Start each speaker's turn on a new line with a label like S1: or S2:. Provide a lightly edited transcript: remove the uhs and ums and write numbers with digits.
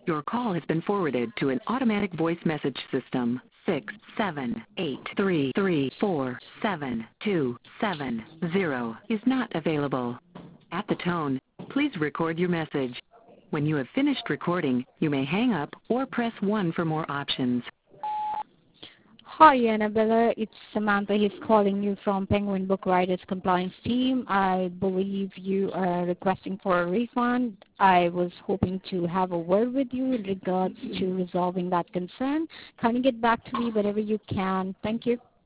S1: Your call has been forwarded to an automatic voice message system. 67833472770 is not available. At the tone, please record your message. When you have finished recording, you may hang up or press 1 for more options.
S2: Hi, Annabella. It's Samantha. He's calling you from Penguin Book Writers Compliance Team. I believe you are requesting for a refund. I was hoping to have a word with you in regards to resolving that concern. Kindly get back to me whenever you can. Thank you.